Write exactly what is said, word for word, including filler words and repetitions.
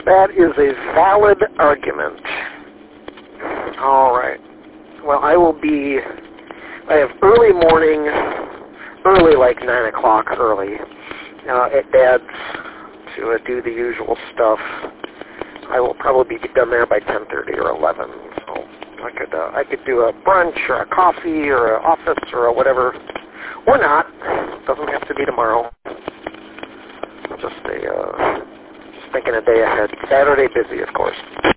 That is a valid argument. All right. Well, I will be, I have early morning, early like nine o'clock early uh, at Dad's to uh, do the usual stuff. I will probably be done there by ten thirty or eleven. So I could uh, I could do a brunch or a coffee or an office or a whatever. Or not. Doesn't have to be tomorrow. Just a, uh, just thinking a day ahead. Saturday busy, of course.